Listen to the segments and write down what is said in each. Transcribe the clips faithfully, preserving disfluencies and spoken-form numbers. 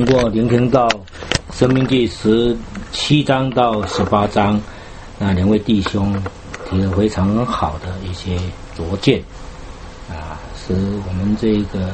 经过聆听到《申命记》十七章到十八章，那两位弟兄提了非常好的一些拙见啊，使我们这个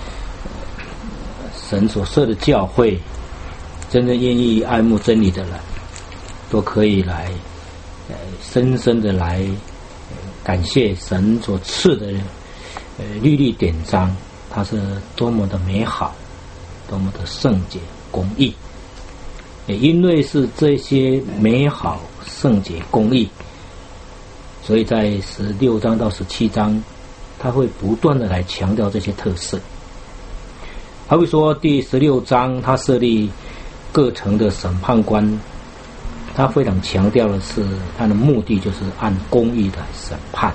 神所设的教会，真正愿意爱慕真理的人，都可以来呃深深的来感谢神所赐的呃律例典章，它是多么的美好，多么的圣洁公义。也因为是这些美好圣洁公义，所以在十六章到十七章，他会不断的来强调这些特色。他会说第十六章他设立各城的审判官，他非常强调的是他的目的就是按公义的审判。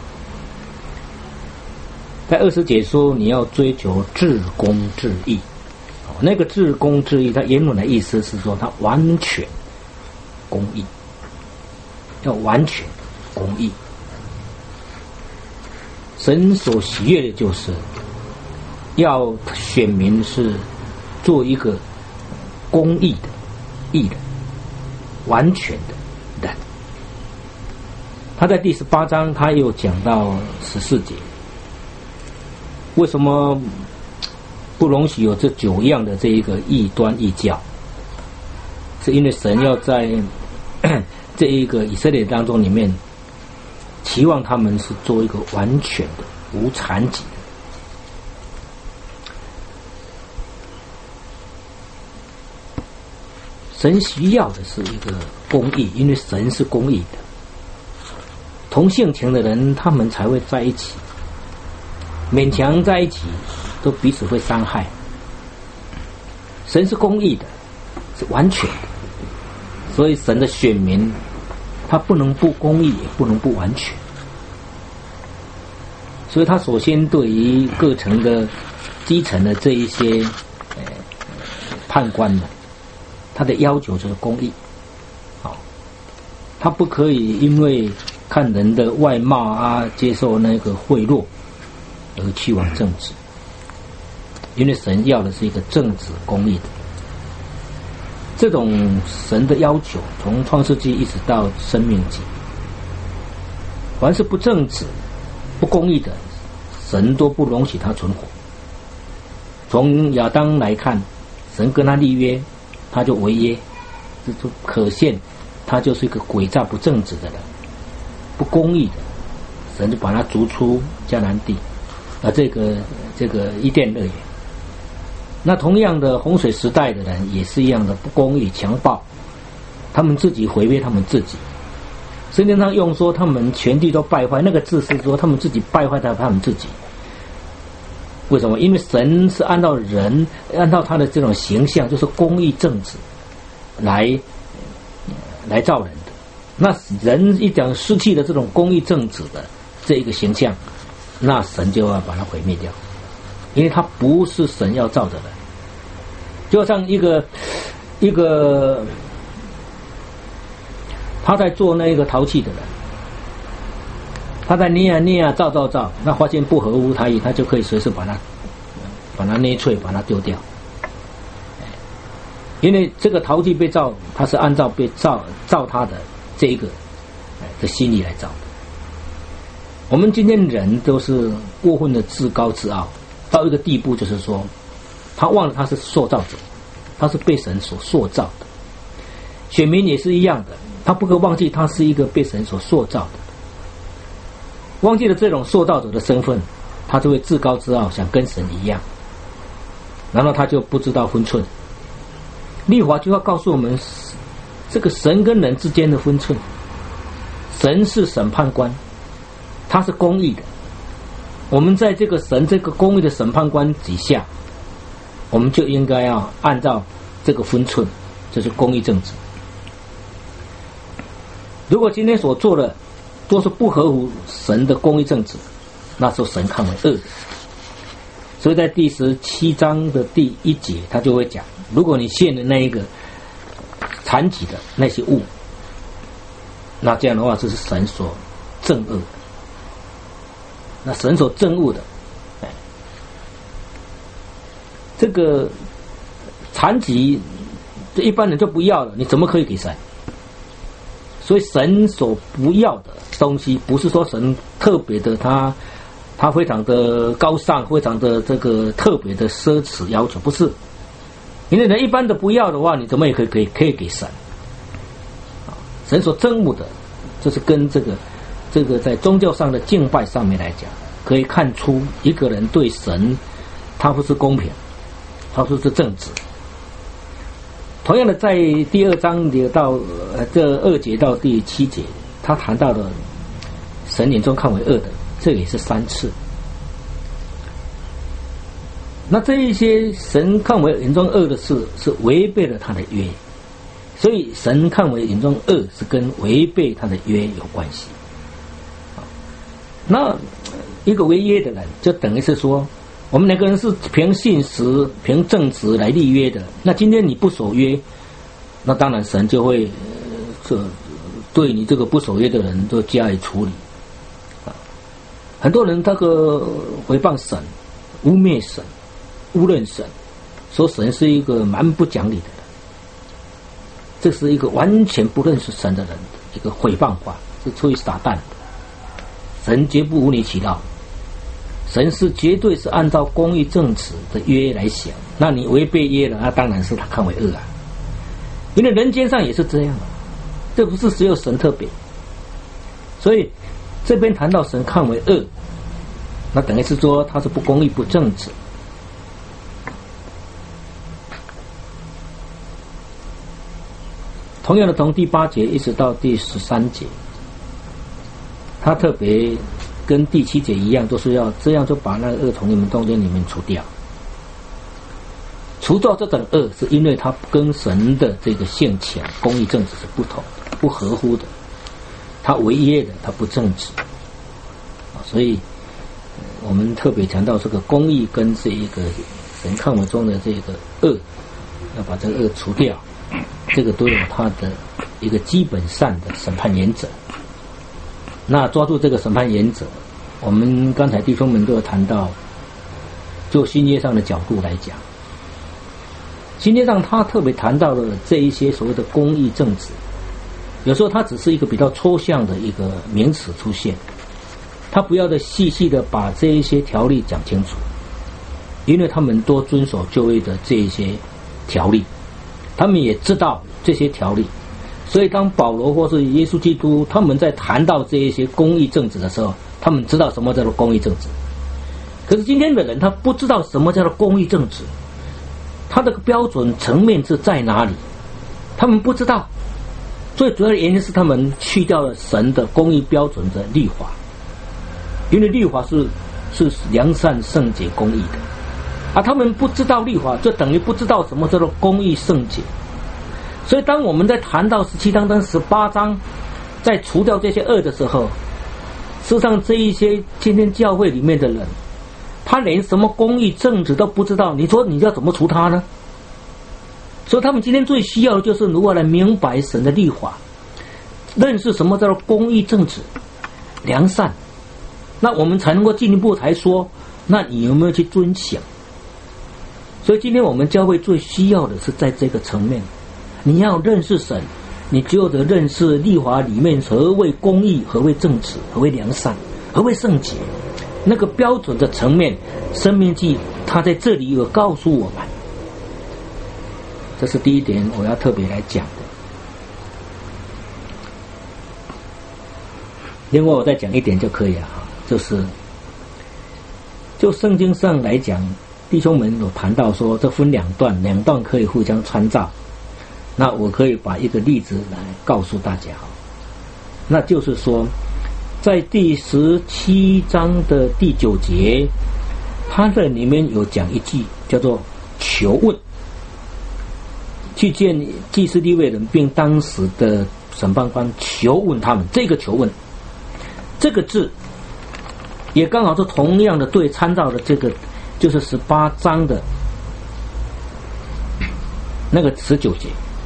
在二十节说你要追求至公至义，那个至公至义，它原本的意思是说它完全公义，要完全公义。神所喜悦的就是要选民是做一个公义的义人，完全的人。他在第十八章他又讲到十四节，为什么不容许有这九样的这一个异端异教？是因为神要在这一个以色列当中里面，期望他们是做一个完全的无残疾的。神需要的是一个公义，因为神是公义的。同性情的人他们才会在一起，勉强在一起都彼此会伤害。神是公义的，是完全的，所以神的选民他不能不公义，也不能不完全。所以他首先对于各城的基层的这一些呃判官们，他的要求就是公义。好，他不可以因为看人的外貌啊，接受那个贿赂而去往正直，因为神要的是一个正直公义的。这种神的要求从创世纪一直到申命记，凡是不正直不公义的，神都不容许他存活。从亚当来看，神跟他立约，他就违约，这就可见他就是一个诡诈不正直的人，不公义的，神就把他逐出迦南地啊，这个这个伊甸乐园。那同样的，洪水时代的人也是一样的，不公义、强暴，他们自己毁灭他们自己。圣经上用说他们全地都败坏，那个字是说他们自己败坏他们自己。为什么？因为神是按照人，按照他的这种形象，就是公义正直来来造人的。那人一讲失去了这种公义正直的这一个形象，那神就要把它毁灭掉，因为他不是神要造的人。就像一个一个他在做那个陶器的人，他在捏啊捏啊造造造，那发现不合乎他意，他就可以随时把它把它捏碎，把它丢掉。因为这个陶器被造，它是按照被造造他的这一个的心意来造的。我们今天人都是过分的自高自傲，到一个地步，就是说他忘了他是塑造者，他是被神所塑造的。选民也是一样的，他不可忘记他是一个被神所塑造的。忘记了这种塑造者的身份，他就会自高自傲，想跟神一样，然后他就不知道分寸。律法就要告诉我们这个神跟人之间的分寸。神是审判官，他是公义的，我们在这个神这个公义的审判官底下，我们就应该要按照这个分寸，这是公义正直。如果今天所做的都是不合乎神的公义正直，那时候神看为恶的。所以在第十七章的第一节，他就会讲，如果你献的那一个残疾的那些物，那这样的话，这是神所憎恶的。那神所憎恶的，这个残疾，这一般人就不要了，你怎么可以给神？所以神所不要的东西，不是说神特别的他他非常的高尚，非常的这个特别的奢侈要求，不是。因为人一般的不要的话，你怎么也可以可以可以给神？神所憎恶的，这是跟这个这个在宗教上的敬拜上面来讲，可以看出一个人对神，他不是公平，他不是正直。同样的，在第二章的到呃这二节到第七节，他谈到了神眼中看为恶的，这也是三次。那这一些神看为眼中恶的事，是违背了他的约，所以神看为眼中恶是跟违背他的约有关系。那一个违约的人，就等于是说，我们两个人是凭信实、凭正直来立约的。那今天你不守约，那当然神就会这、呃、对你这个不守约的人都加以处理。啊，很多人这个诽谤神、污蔑神、误认神，说神是一个蛮不讲理的人，这是一个完全不认识神的人一个诽谤话，是出于撒旦。神绝不无理取闹，神是绝对是按照公义正直的约来想，那你违背约了，那当然是他看为恶啊。因为人间上也是这样啊，这不是只有神特别。所以这边谈到神看为恶，那等于是说他是不公义不正直。同样的，从第八节一直到第十三节，他特别跟第七节一样，都是要这样就把那个恶从你们中间里面除掉。除掉这等恶，是因为他跟神的这个性情、公义、正直是不同的、不合乎的。他违约的，他不正直。所以我们特别强调这个公义跟这一个神看为中的这个恶，要把这个恶除掉。这个都有他的一个基本上的审判原则。那抓住这个审判原则，我们刚才弟兄们都有谈到，就新约上的角度来讲，新约上他特别谈到了这一些所谓的公义正直，有时候它只是一个比较抽象的一个名词出现，他不要的细细的把这一些条例讲清楚，因为他们都遵守旧约的这一些条例，他们也知道这些条例，所以当保罗或是耶稣基督他们在谈到这一些公义正直的时候，他们知道什么叫做公义正直。可是今天的人他不知道什么叫做公义正直，他的标准层面是在哪里，他们不知道。最主要的原因是他们去掉了神的公义标准的律法，因为律法是是良善圣洁公义的，而他们不知道律法，就等于不知道什么叫做公义圣洁。所以当我们在谈到十七章跟十八章在除掉这些恶的时候，事实上这一些今天教会里面的人，他连什么公义正直都不知道，你说你要怎么除他呢？所以他们今天最需要的就是如何来明白神的律法，认识什么叫做公义正直良善，那我们才能够进一步才说，那你有没有去遵行。所以今天我们教会最需要的是在这个层面，你要认识神，你只有得认识律法里面何谓公义，何谓正直，何谓良善，何谓圣洁，那个标准的层面，申命记他在这里有告诉我们，这是第一点我要特别来讲的。另外我再讲一点就可以了，就是就圣经上来讲，弟兄们有谈到说这分两段，两段可以互相参照。那我可以把一个例子来告诉大家，那就是说在第十七章的第九节，它这里面有讲一句叫做求问，去见祭司利未人并当时的审判官求问他们。这个求问这个字也刚好是同样的对参照的这个就是十八章的那个十九节，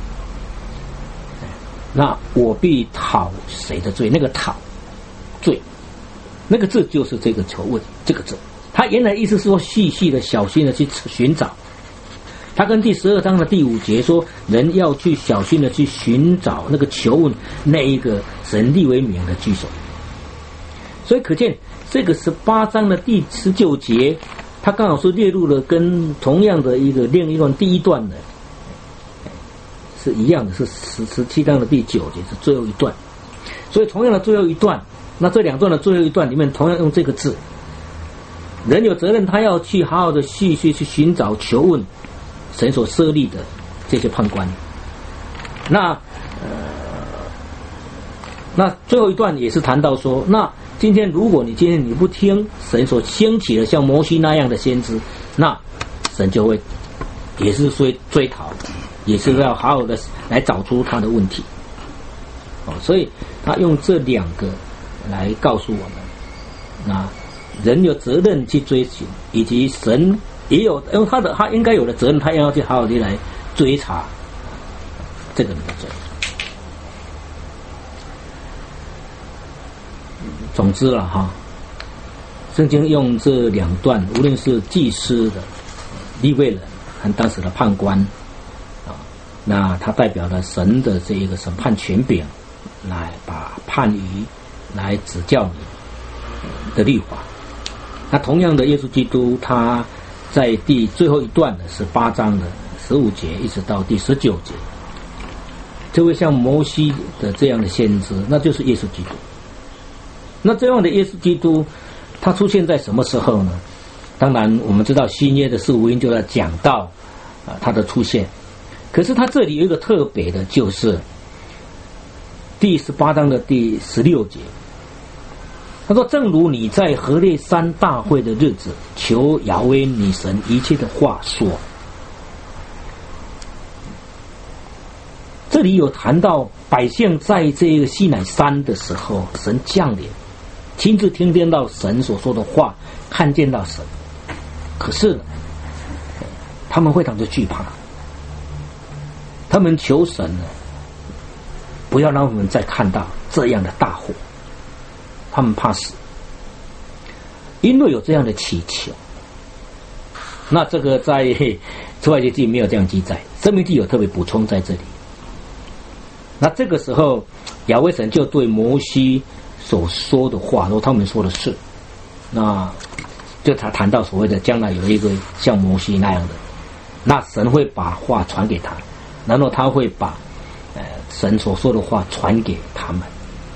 那我必讨谁的罪，那个讨罪那个字就是这个求问这个字，他原来意思是说细细的小心的去寻找， 他跟第十二章的第五节说，人要去小心的去寻找那个求问那一个神立为名的居所。所以可见这个十八章的第十九节，他刚好是列入了跟同样的一个另一段第一段的是一样的，是十十七章的第九节是最后一段。所以同样的最后一段，那这两段的最后一段里面同样用这个字，人有责任他要去好好的细细去寻找求问神所设立的这些判官。那呃，那最后一段也是谈到说，那今天如果你今天你不听神所兴起的像摩西那样的先知，那神就会也是追追讨，也是要好好的来找出他的问题。哦，所以他用这两个来告诉我们，那人有责任去追寻，以及神也有，因为他的他应该有的责任，他也要去好好的来追查这个人的罪。总之了哈，圣经用这两段，无论是祭司的利未人和当时的判官啊，那它代表了神的这一个审判权柄，来把判语来指教你的律法。那同样的，耶稣基督他在第最后一段的十八章的十五节一直到第十九节，这位像摩西的这样的先知，那就是耶稣基督。那这样的耶稣基督他出现在什么时候呢？当然我们知道新约的四福音就在讲到啊他的出现，可是他这里有一个特别的，就是第十八章的第十六节，他说，正如你在何烈山大会的日子求雅威你神一切的话说。这里有谈到百姓在这个西乃山的时候，神降临，亲自听见到神所说的话，看见到神，可是呢他们非常的惧怕，他们求神呢不要让我们再看到这样的大祸，他们怕死，因为有这样的祈求。那这个在出埃及记没有这样记载，申命记有特别补充在这里。那这个时候雅威神就对摩西所说的话说他们说的是，那就他谈到所谓的将来有一个像摩西那样的，那神会把话传给他，然后他会把呃神所说的话传给他们。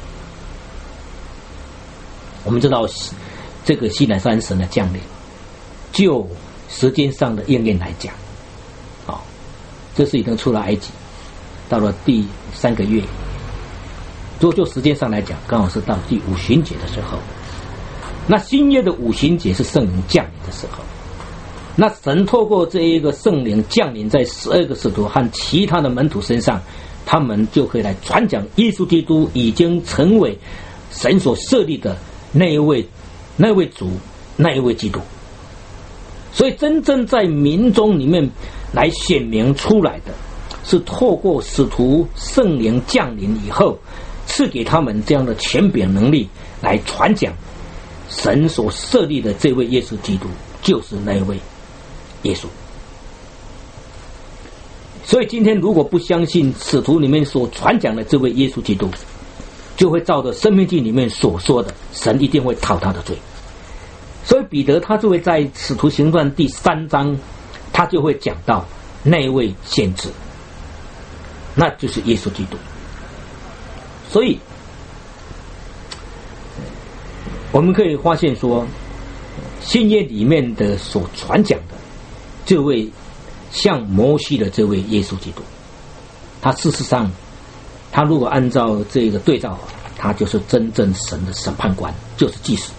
我们知道这个西乃山神的降临，就时间上的应验来讲，好，这是已经出了埃及，到了第三个月。如果就时间上来讲，刚好是到第五旬节的时候。那新约的五旬节是圣灵降临的时候。那神透过这一个圣灵降临在十二个使徒和其他的门徒身上，他们就可以来传讲耶稣基督已经成为神所设立的那一位那一位主，那一位基督。所以真正在民众里面来显明出来的，是透过使徒圣灵降临以后，赐给他们这样的权柄能力来传讲神所设立的这位耶稣基督，就是那一位耶稣。所以今天如果不相信使徒里面所传讲的这位耶稣基督，就会照着申命记里面所说的，神一定会讨他的罪。所以彼得他就会在使徒行传第三章，他就会讲到那位先知，那就是耶稣基督。所以我们可以发现说，新约里面的所传讲的这位像摩西的这位耶稣基督，他事实上他如果按照这个对照法，他就是真正神的审判官，就是祭司。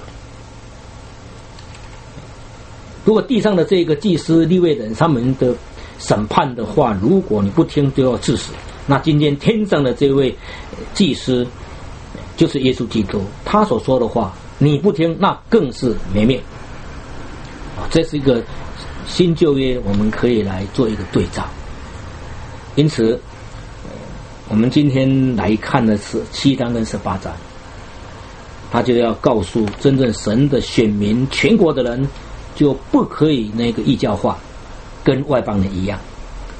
如果地上的这个祭司利未人他们的审判的话，如果你不听就要致死，那今天天上的这位祭司就是耶稣基督，他所说的话你不听，那更是灭灭。这是一个新旧约我们可以来做一个对照。因此我们今天来看的是七章跟十八章，他就要告诉真正神的选民，全国的人就不可以那个异教化，跟外邦人一样。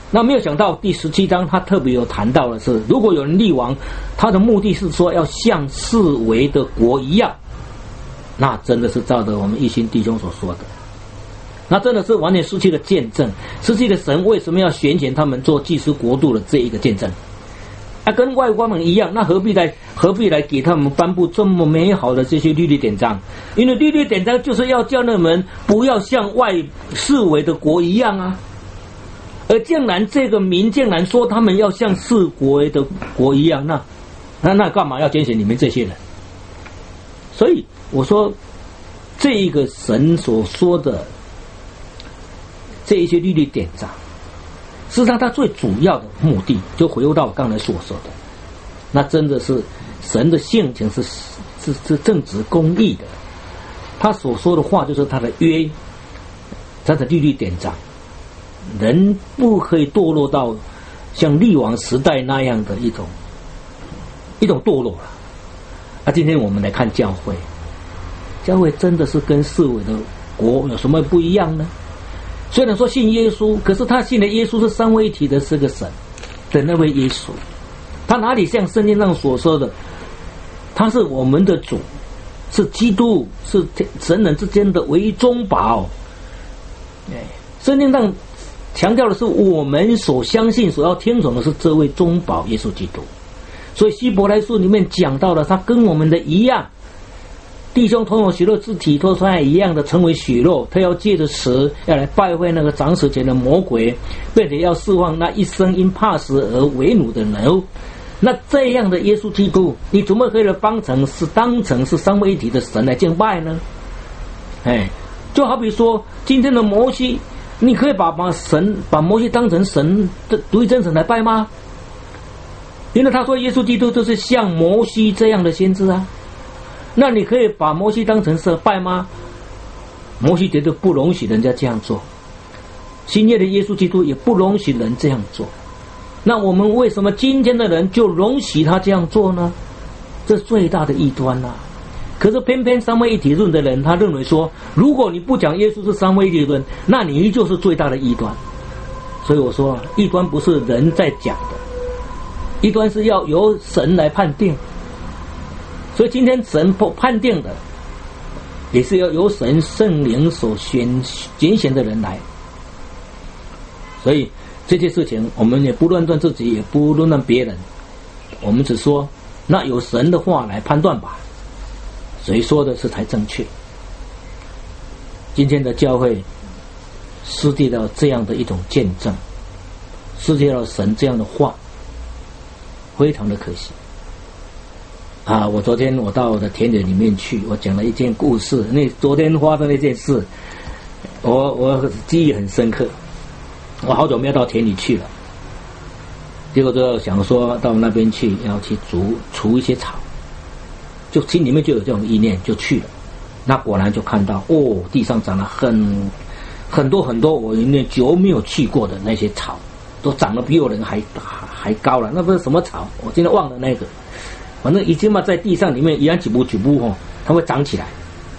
那没有想到第十七章他特别有谈到的是，如果有人立王，他的目的是说要像四维的国一样，那真的是照着我们一心弟兄所说的，那真的是完全失去了见证，失去了神为什么要选选他们做祭司国度的这一个见证。啊，跟外邦人一样，那何必来何必来给他们颁布这么美好的这些律例典章？因为律例典章就是要叫他们不要像外四维的国一样啊。而竟然这个民竟然说他们要像四国的国一样，那那那干嘛要拣选你们这些人？所以我说，这一个神所说的这一些律例典章，实际上它最主要的目的，就回归到我刚才所说的，那真的是神的性情是是是正直公义的，他所说的话就是他的约，他的律例典章。人不可以堕落到像历王时代那样的一种一种堕落了。啊，今天我们来看教会，教会真的是跟四维的国有什么不一样呢？虽然说信耶稣，可是他信的耶稣是三位一体的，是个神的那位耶稣，他哪里像圣经上所说的，他是我们的主，是基督，是神人之间的唯一中保。圣经上强调的是我们所相信所要听从的是这位中保耶稣基督。所以希伯来书里面讲到了他跟我们的一样，弟兄同有血肉之体，都算一样的成为血肉，他要借着死要来败坏那个掌死前的魔鬼，并且要释放那一生因怕死而为奴的人。那这样的耶稣基督，你怎么可以当成是当成是三位一体的神来敬拜呢？哎，就好比说今天的摩西，你可以把把神把摩西当成神的独一真神来拜吗？因为他说耶稣基督就是像摩西这样的先知啊，那你可以把摩西当成神拜吗？摩西绝对不容许人家这样做，新约的耶稣基督也不容许人这样做。那我们为什么今天的人就容许他这样做呢？这是最大的异端啊！可是偏偏三位一体论的人，他认为说，如果你不讲耶稣是三位一体论，那你依旧是最大的异端。所以我说，异端不是人在讲的，异端是要由神来判定。所以今天神判定的，也是要由神圣灵所选拣选的人来。所以这些事情，我们也不论断自己，也不论断别人，我们只说，那有神的话来判断吧。谁说的是才正确？今天的教会失去了这样的一种见证，失去了神这样的话，非常的可惜啊！我昨天我到我的田野里面去，我讲了一件故事。那昨天发生那件事，我我记忆很深刻。我好久没有到田里去了，结果就想说到那边去要去除除一些草。就心里面就有这种意念，就去了。那果然就看到，哦，地上长了很很多很多我因为久没有去过的那些草，都长得比我人还还高了。那不是什么草，我今天忘了那个。反正已经嘛在地上里面一样几步几步哦，它会长起来。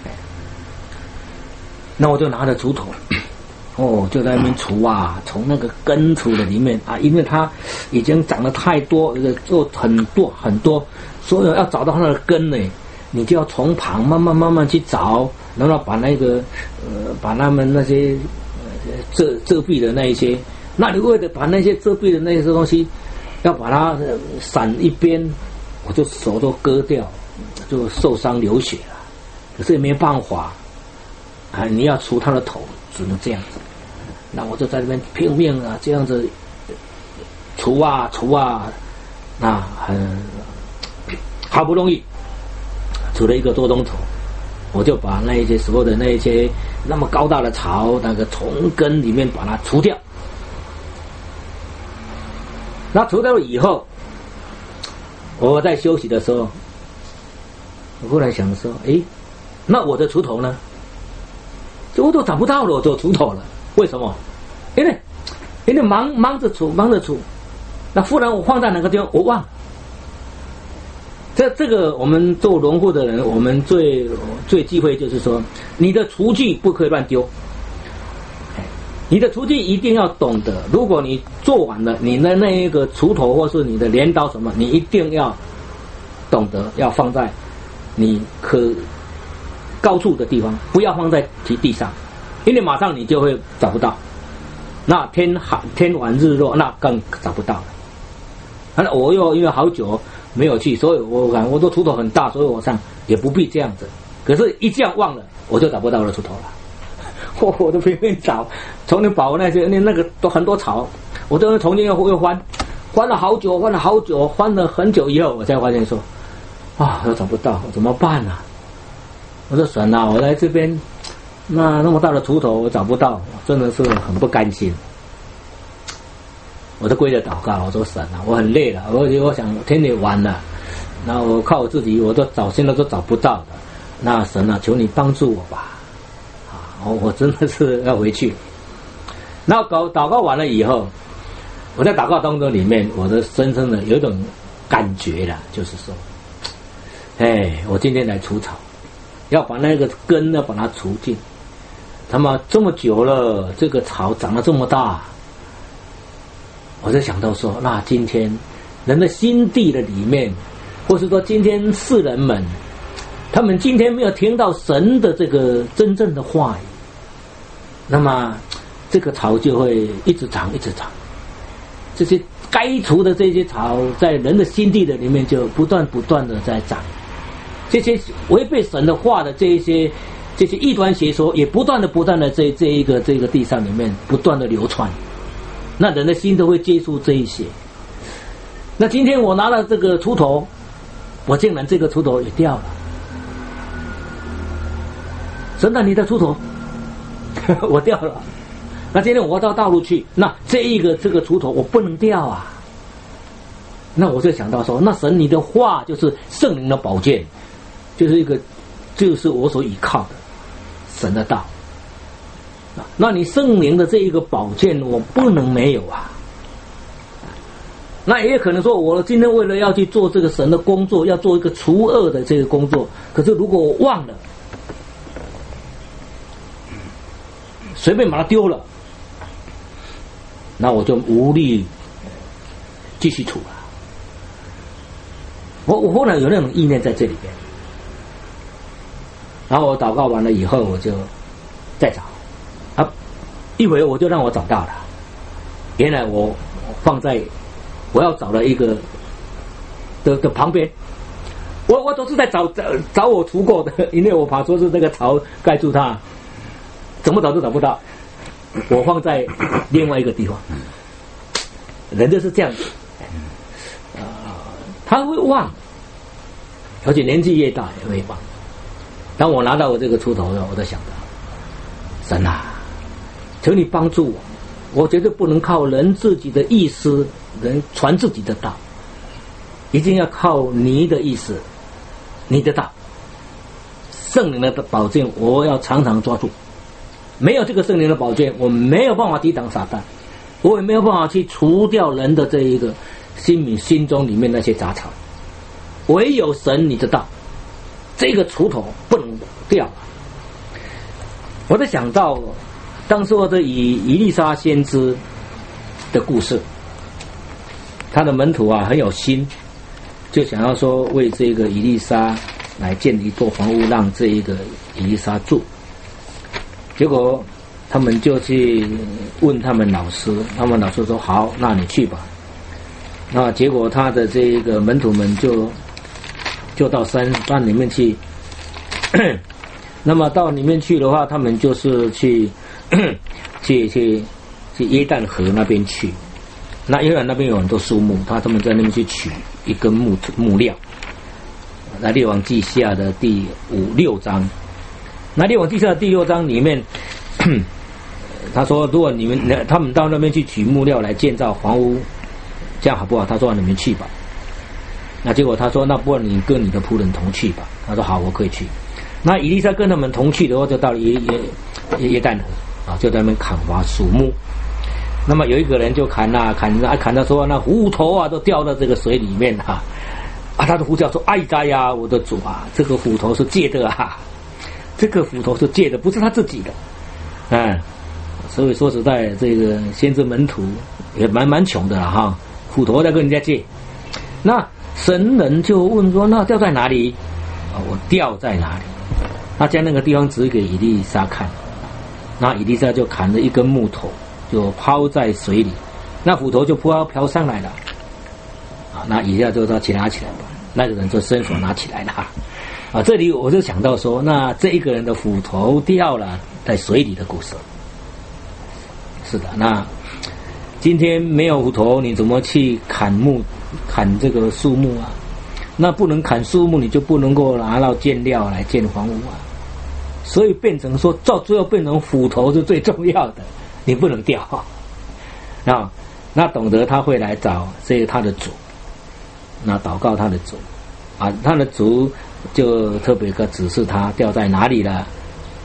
那我就拿着锄头，哦，就在那边除啊，从那个根除的里面啊，因为它已经长得太多，就很多很多。所以要找到它的根呢，你就要从旁慢慢慢慢去找，然后把那个呃把他们那些呃遮遮蔽的那一些，那你为了把那些遮蔽的那些东西，要把它散一边，我就手都割掉，就受伤流血了。可是也没办法啊，你要除它的头，只能这样子。那我就在那边拼命啊，这样子除啊除啊，那很。好不容易除了一个多钟头，我就把那一些所有的那一些那么高大的草，那个从根里面把它除掉。那除掉了以后，我在休息的时候，我后来想说，诶，那我的锄头呢？就我都找不到了，我就锄头了。为什么？因为因为忙忙着锄，忙着锄，那忽然我放在哪个地方，我忘了。这这个我们做农户的人，我们最最忌讳就是说，你的厨具不可以乱丢。 你的厨具一定要懂得，如果你做完了，你的那一个锄头或是你的镰刀什么，你一定要懂得要放在你可高处的地方，不要放在地地上，因为马上你就会找不到。那天寒天晚日落，那更找不到了。那我又因为好久没有去，所以我感我的锄头很大，所以我想也不必这样子。可是，一这样忘了，我就找不到我的锄头了。我我都拼命找，丛林保护那些那那个都很多草，我都重新又又翻，翻了好久，翻了好久，翻了很久以后，我才发现说，啊，我找不到，怎么办啊？我说神啊，我来这边，那那么大的锄头我找不到，真的是很不甘心。我就跪着祷告，我说神啊，我很累了，我我想天也晚了，那我靠我自己，我都找现在都找不到的，那神啊，求你帮助我吧。哦，我真的是要回去。那搞祷告完了以后，我在祷告当中里面，我的深深的有一种感觉了，就是说，哎，我今天来除草，要把那个根要把它除尽。他妈这么久了，这个草长得这么大，我就想到说，那今天人的心地的里面，或是说今天世人们，他们今天没有听到神的这个真正的话语。那么这个草就会一直长一直长，这些该除的这些草在人的心地的里面就不断不断的在长，这些违背神的话的这一些这些异端邪说也不断的不断的在这一个这个地上里面不断的流传，那人的心都会接触这一些。那今天我拿了这个锄头，我竟然这个锄头也掉了。神啊，你的锄头我掉了，那今天我到道路去，那这一个这个锄头我不能掉啊。那我就想到说，那神你的话就是圣灵的宝剑，就是一个就是我所依靠的神的道。那你圣灵的这一个宝剑我不能没有啊。那也可能说我今天为了要去做这个神的工作，要做一个除恶的这个工作，可是如果我忘了，随便把它丢了，那我就无力继续处了。我我后来有那种意念在这里边，然后我祷告完了以后，我就再找啊，一会我就让我找到了，原来我放在我要找的一个的的旁边，我我都是在找找找我除过的，因为我怕说是那个草盖住它。怎么找都找不到，我放在另外一个地方。人就是这样子，呃，他会忘，而且年纪越大也会忘。当我拿到我这个锄头的，我都想到，神啊，求你帮助我，我绝对不能靠人自己的意思，人传自己的道，一定要靠你的意思，你的道，圣灵的宝剑，我要常常抓住。没有这个圣灵的宝剑，我没有办法抵挡撒旦，我也没有办法去除掉人的这一个心里心中里面那些杂草。唯有神你的道，这个锄头不能掉。我在想到当时我的以以利沙先知的故事，他的门徒啊很有心，就想要说为这个以利沙来建一座房屋，让这一个以利沙住。结果他们就去问他们老师，他们老师说好，那你去吧。那结果他的这一个门徒们就就到山山里面去，那么到里面去的话，他们就是去去去去约旦河那边去。那约旦那边有很多树木，他他们在那边去取一根木木料。那列王记下的第五六章。那列王记下的第六章里面，他说：“如果你们他们到那边去取木料来建造房屋，这样好不好？”他说：“你们去吧。”那结果他说：“那不然你跟你的仆人同去吧。”他说：“好，我可以去。”那以利沙跟他们同去的话，就到了约约约旦河啊，就在那边砍伐树木。那么有一个人就砍啊砍啊砍到说，那斧头啊都掉到这个水里面哈啊，他的呼叫说：“哎呀呀，我的主啊，这个斧头是借的啊。”这个斧头是借的，不是他自己的，嗯， 所以说实在，这个先知门徒也蛮蛮穷的了哈，斧头在跟人家借。那神人就问说：“那掉在哪里？”啊，我掉在哪里？他将那个地方指给以利沙看，那以利沙就砍了一根木头，就抛在水里，那斧头就飘飘上来了。啊，那以利沙就说：“起来，拿起来吧。”那个人就伸手拿起来了。啊，这里我就想到说，那这一个人的斧头掉了在水里的故事。是的，那今天没有斧头，你怎么去砍木、砍这个树木啊？那不能砍树木，你就不能够拿到建料来建房屋啊。所以变成说，到最后变成斧头是最重要的，你不能掉啊。那懂得他会来找这个他的主，那祷告他的主啊，他的主就特别个指示他掉在哪里了啊，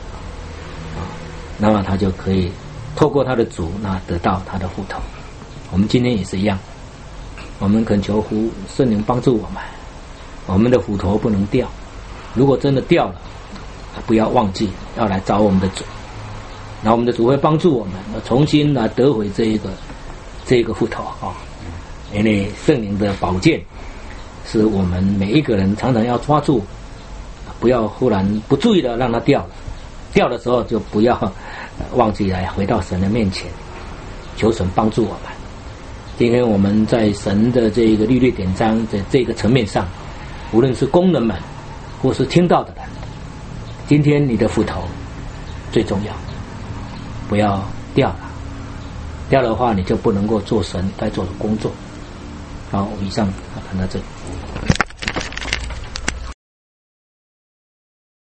那么他就可以透过他的主，那得到他的斧头。我们今天也是一样，我们恳求呼圣灵帮助我们，我们的斧头不能掉。如果真的掉了，不要忘记要来找我们的主，那我们的主会帮助我们重新来得回这一个这个斧头啊。因为圣灵的宝剑是我们每一个人常常要抓住，不要忽然不注意的让它掉了。掉的时候就不要忘记来回到神的面前，求神帮助我们。今天我们在神的这个律例典章的这个层面上，无论是工人们或是听到的人，今天你的斧头最重要，不要掉了。掉的话，你就不能够做神该做的工作。好，以上谈到这里。